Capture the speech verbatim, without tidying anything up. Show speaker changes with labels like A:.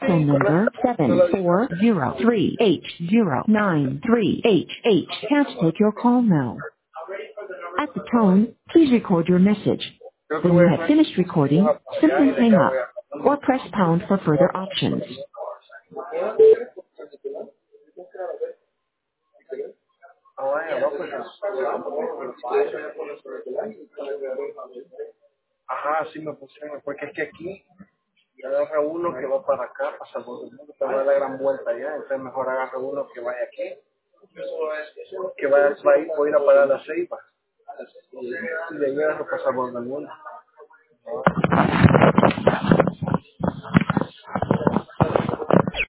A: phone number seven four zero three eight zero nine three eight eight can't take your call now. At the tone, please record your message. When you have finished recording, simply hang up or press pound for further options.
B: Ajá, sí me funciona, porque es que aquí agarra uno que va para acá, pasa por el mundo, pero da la gran vuelta allá, entonces mejor agarra uno que vaya aquí, que vaya al país, voy a ir a parar la ceiba, y de ahí agarro pasa por el mundo.